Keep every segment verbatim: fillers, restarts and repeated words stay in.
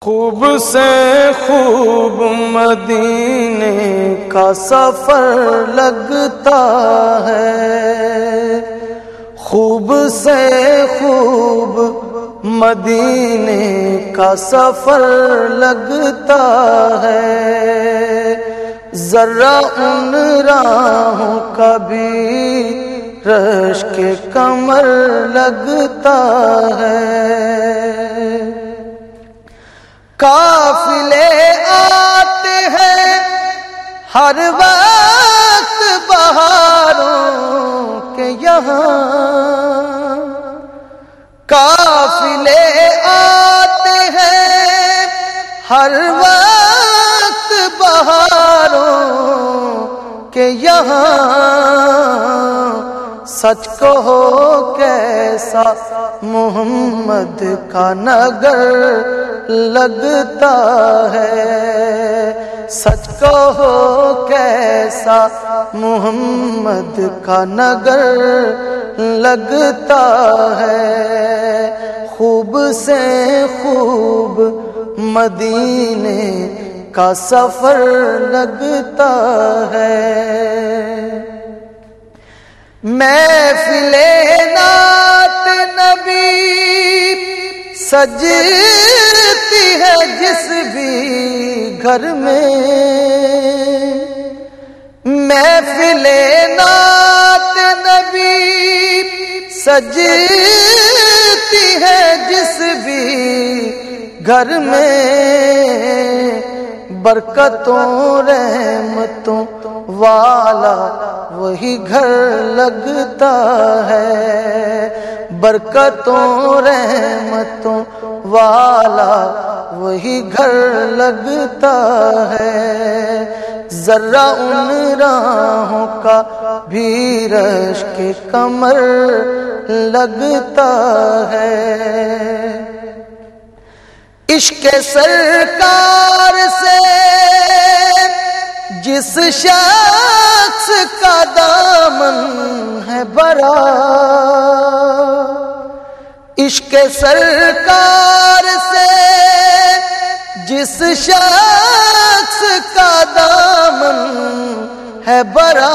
خوب سے خوب مدینے کا سفر لگتا ہے، خوب سے خوب مدینے کا سفر لگتا ہے، ذرا ان راہوں کا بھی رش کے کمر لگتا ہے۔ قافلے آتے ہیں ہر وقت بہاروں کے یہاں، قافلے آتے ہیں ہر وقت بہاروں کے یہاں، سچ کہو کیسا محمد کا نگر لگتا ہے، سچ کہو کیسا محمد کا نگر لگتا ہے، خوب سے خوب مدینے کا سفر لگتا ہے۔ محفل نعت نبی سجتی ہے جس بھی گھر میں، محفل نعت نبی سجتی ہے جس بھی گھر میں، برکتوں رحمتوں والا وہی گھر لگتا ہے، برکتوں رحمتوں والا وہی گھر لگتا ہے، ذرا ان راہوں کا بھی رش کے کمر لگتا ہے۔ عشق سرکار سے جس شخص کا دامن ہے بھرا، عشق سرکار سے جس شخص کا دامن ہے بھرا،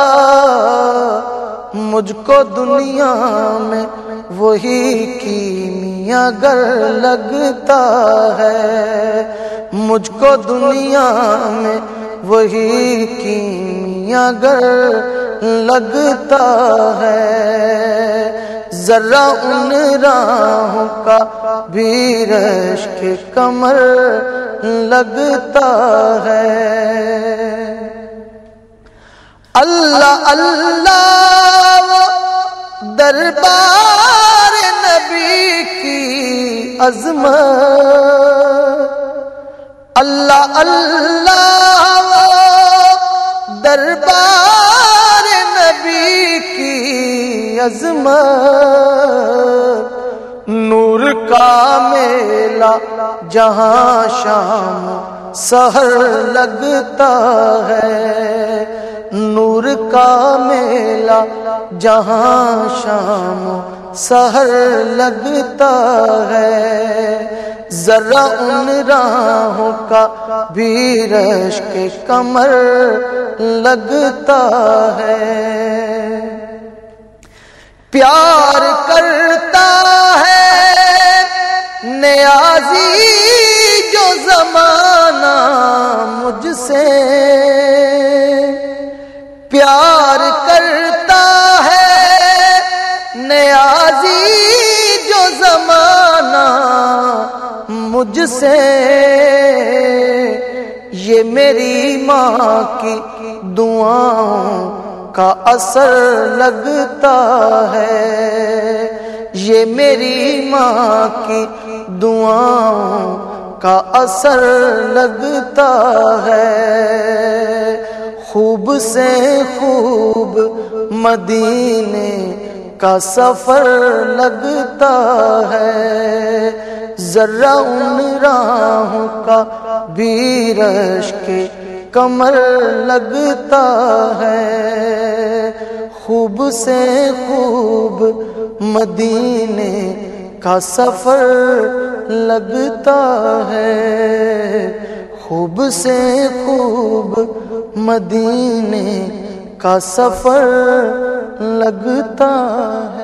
مجھ کو دنیا میں وہی کیمیا گر لگتا ہے، مجھ کو دنیا میں وہی کیمیا گر لگتا ہے، ذرا ان راہوں کا بھی رش کے کمر لگتا ہے۔ اللہ اللہ دربار نبی کی عظمت، اللہ اللہ دربار نبی کی عظمت، نور کا میلہ جہاں شام سحر لگتا ہے، نور کا میلہ جہاں شام سحر لگتا ہے، ذرا ان راہوں کا بھی رش کے کمر لگتا ہے۔ پیار کرتا ہے نیازی جو زمانہ مجھ سے، پیار کرتا ہے نیازی جو زمانہ مجھ سے، یہ میری ماں کی دعاؤں کا اثر لگتا ہے، یہ میری ماں کی دعاؤں کا اثر لگتا ہے، خوب سے خوب مدینے کا سفر لگتا ہے، ذرا ان راہوں کا بھی رش کے کمر لگتا ہے، خوب سے خوب مدینے کا سفر لگتا ہے، خوب سے خوب مدینے کا سفر لگتا ہے۔